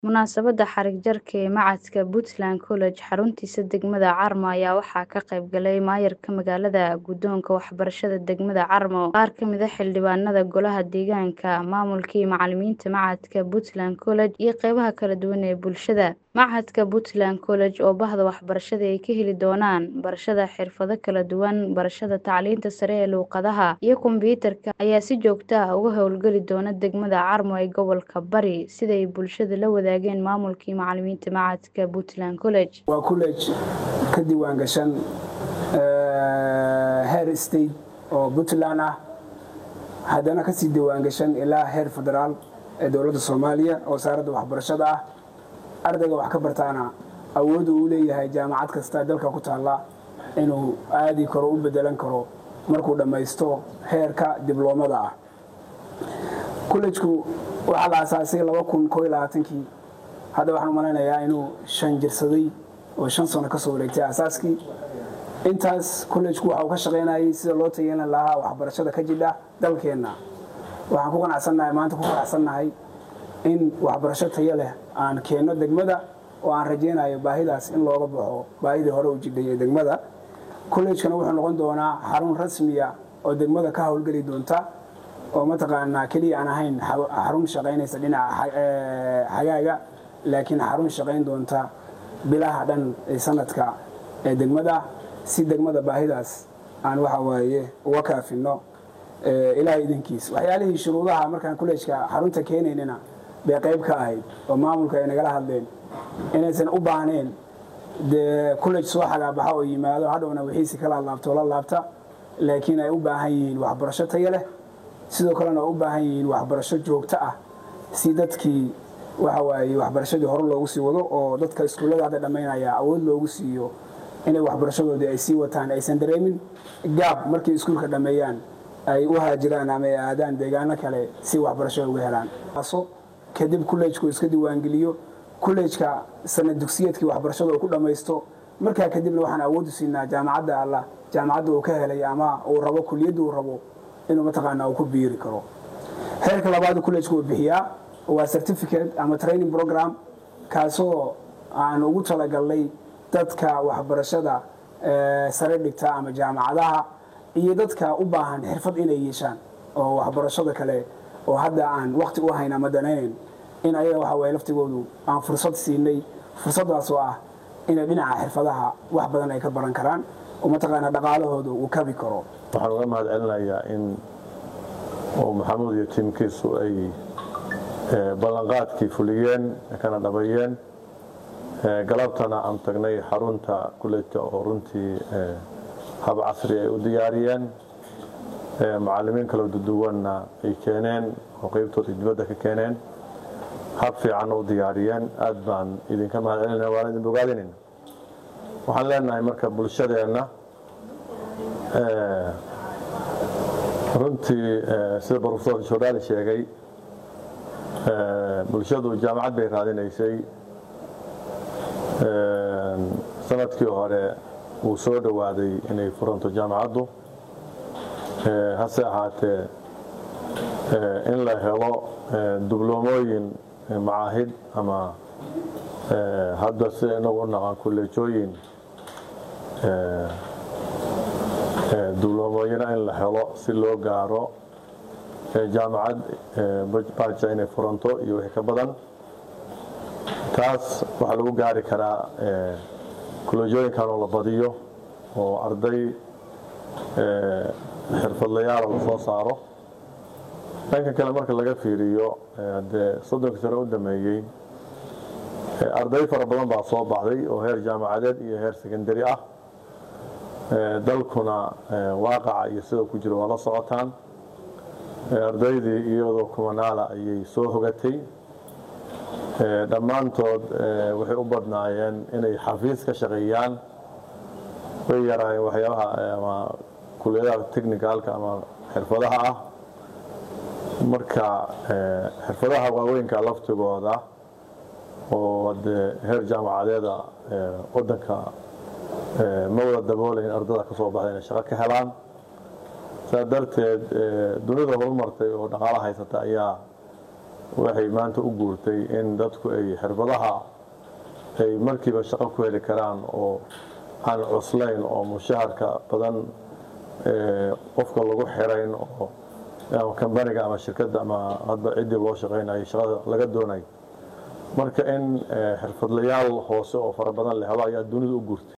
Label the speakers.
Speaker 1: Munaasabadda xarig jarka ee Machadka Puntland College xaruntiisa degmada Carmo ayaa waxaa ka qayb galay maayarka magaalada, guddoonka waxbarashada degmada Carmo, qaar ka mid ah xildhibaanada golaha deegaanka, maamulka iyo macallimiinta Machadka Puntland College iyo qaybaha kala duwan ee bulshada. Machadka Puntland College oo bahda waxbarashada ay ka heli doonaan barashada xirfado kala duwan, barashada tacliinta sare ee luqadaha iyo kombiyuutarka ayaa si joogto ah uga howlgali doona degmada Carmo ee gobolka Bari sida ay bulshada la wadaageen maamulka iyo macallimiinta Machadka Puntland College.
Speaker 2: Waa college ka diiwaan gashan heer state oo Puntland ah, haddana ka sii diiwaan gashan ilaa heer federaal ee dowladda Soomaaliya oo wasaaradda waxbarashada ah. Ardayga wax ka bartaana awood uu leeyahay jaamacad kasta dalka ku taala inuu aadi karo u bedelan karo markuu dhammaysto heerka dibloomada ah. College-ku waxaa la aasaasay 2021 hadda waxaan u maleynayaa inuu 5 jirsaday oo 5 sano ka soo wareegtay aasaaskii. Intaas college-ku waxa uu ka shaqeynayay sida loo tayeelan lahaa waxbarashada ka jidha dalkeena. Waxaan ku qanacsanahay maanta in waxbarasho tayo leh aan keeno degmada oo aan rajeynayo baahidaas in looga baxo baahidii hore u jidhay ee degmada. College-kana wuxuu noqon doonaa xarun rasmi ah oo degmada ka howlgali doonta oo mataqaanaa kaliya aan ahayn xarun shaqeynaysa dhinaca xagaaga, laakiin xarun shaqeyn doonta bilaha dhan ee sanadka ee degmada si degmada baahidaas aan uga kaafino ilaahay idinkiis. Waxyaalihii shuruudaha markaan college-ka xarunta keenaynina bay qayb ka ahayd oo maamulka ay nagala hadleen inaysan u baahneen college soo xagaabaxa oo yimaado hadhowna wixiisi kala laabto la laabta, laakiin ay u baahan yihiin waxbarasho tayo leh, sidoo kalena u baahan yihiin waxbarasho joogto ah si dadkii waxbarashadii hore loogu sii wado oo dadka iskuullada hadda dhammaynaya awood loogu siiyo inay waxbarashadoodii ay sii wataan, aysan dareemin gaab markay iskuulka dhammeeyaan ay u haajiraan ama ay aadaan deegaano kale si waxbarasho uga helaan. Kadib college-ku iska diiwaangeliyo, college-ka sanad dugsiyeedkii waxbarashada uu ku dhammaysto, markaa kadibna waxaan awood u siinaa jaamacadda uu ka helay ama uu rabo kulliyadda uu rabo inuu mataqaanaa uu ku biiri karo. Heerka labaad college-ku uu bixiyaa waa certificate ama training program kaasoo aan ugu talagalnay dadka waxbarashada sare dhigta ama jaamacadaha iyo dadka u baahan xirfad inay yeeshaan oo waxbarashada kale oo hadda aan waqti u hayn ama danaynayn in ayaga laftigoodu aan fursad siinay. Fursadaas oo ah inay dhinaca xirfadaha wax badan ay ka baran karaan oo mataqaanaa dhaqaalahooda uu kabi karo.
Speaker 3: Waxaan uga mahadcelinayaa in Maxamuud iyo tiimkiisu ay ballanqaadkii fuliyeen kana dhabayeen. Galabtana aan tagnay xarunta college oo runtii hab casri ay u diyaariyeen, macallimiin kala duwanna ay keeneen oo qaybtooda dibadda ka keeneen, hab fiican u diyaariyeen. Aad baan idinka mahadcelinayaa, waan idin bogaadinaynaa. Waxaan leenahay marka bulshadeenna runtii sida Professor Shodaali sheegay, bulshadu jaamacad bay raadinaysay. Sanadkii hore uu soo dhawaaday inay furanto jaamacaddu, hase ahaatee in la helo dibloomooyin macaahid ama hadda sida inagu u naqaan kolleejooyin, dibloomooyina in la helo si loo gaaro jaamacad baaja inay furanto iyo wixii ka badan. Taas waxaa lagu gaari karaa kolleejooyinkan oo la badiyo oo arday xirfadlayaal la soo saaro. Dhanka kale marka laga fiiriyo dee 30 sano u dhameeyay arday fara badan baa soo baxday oo heer jaamacadeed iyo heer secondary ah. Dalkuna waaqaca iyo sida ku jiro waa la socotaan. Ardaydii iyadoo kumanaala ayay soo hogatay. Dhammaantood waxay u badnaayeen inay xafiis ka shaqeeyaan, way yaraayeen waxyaabaha ama kulliyadaha technicalka ama xirfadaha ah. Marka xirfadaha waaweynka laftigooda oo heer jaamacadeeda wadanka ma wada daboolayn ardada ka soo baxday inay shaqo ka helaan. Saa darteed dunida horumartay oo dhaqaalaha haysata ayaa waxay maanta u guurtay in dadku ay xirfadaha ay markiiba shaqo ku heli karaan oo aan cuslayn oo mushaharka badan qofka lagu xirayn oo kambaniga ama shirkadda ama hadba ciddii loo shaqaynayo shaqada laga doonayo marka in xirfadlayaal hoose oo fara badan la helo ayaa dunida u guurtay